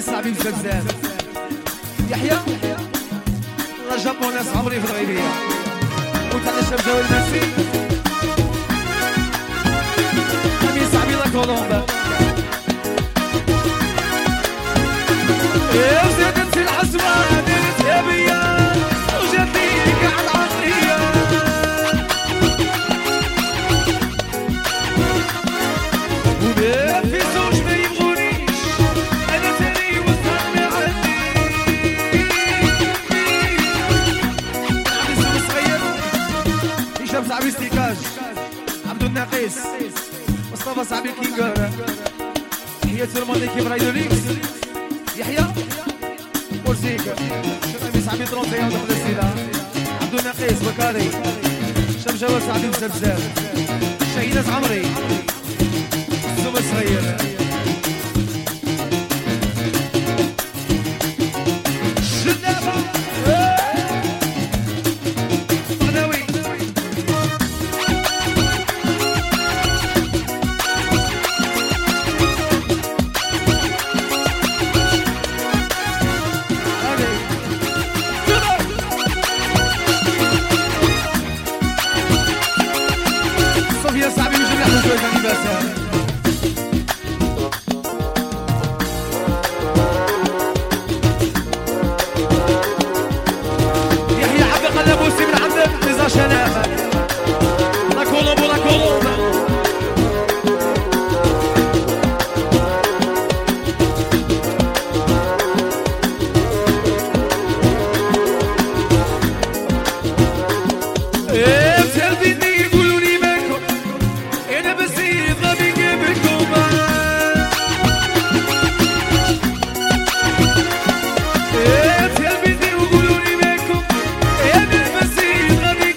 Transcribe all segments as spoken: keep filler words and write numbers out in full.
صعبي بزاف يحيى رجب ناس عمري في الغيبية وتاع الشاب جوال المنسي أمي صعبي لا كولومبا يا زادت العزوة ديرت يا بيا وجاتني قاعد عقلية وما في زوج ما يبغونيش أنا تاني وصلنا عني عبد السلام الصغير هشام صاحبي ستيكاج عبد الناقص مصطفى صاحبي كينجر حياة الماضي كيف رايدو ليكس يحيى ورزيك شنو صاحبي طرونتي ودخل السيدة عبد الناقص بكاري شام جوال صاحبي بزاف شهيدة عمري الزوم الصغير الشنابة مغناوي صوفيا صاحبي مش بيعمل شوية ثاني بس شنافة لا كولومبو لا كولومبا ايه بتلبيني يقولولي ماكو انا بزيد غبي جيبكم ايه بتلبيني يقولولي ماكو انا بزيد غبي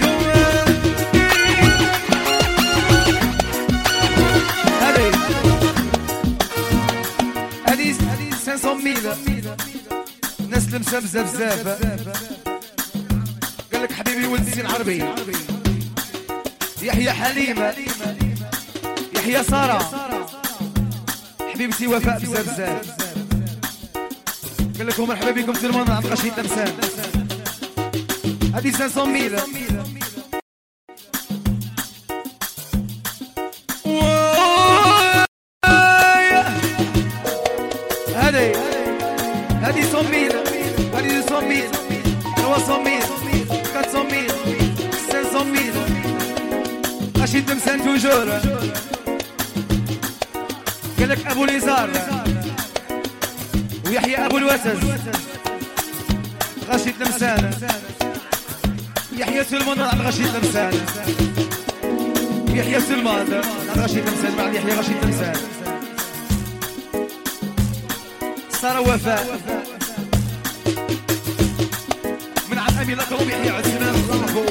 ناس لمسة بزاف بزاف قالك حبيبي ولد الزين عربي يحيى حليمة يحيى سارة حبيبتي وفاء بزاف بزاف قالك مرحبا بكم في المنطقة عند غشية تمسان هذه خمسمية ميل هذه هذه مية هذه مية ثلاثمية أربعمية خمسمية غشية تمسان توجور قالك أبو اليزار ويحيى أبو الوسز غشية تمسان يحيى سلمان على غشية تمسان يحيى سلمان على غشية تمسان بعد يحيى غشية تمسان سارة وفاء من عن أمي لقب يحيى عزمان الله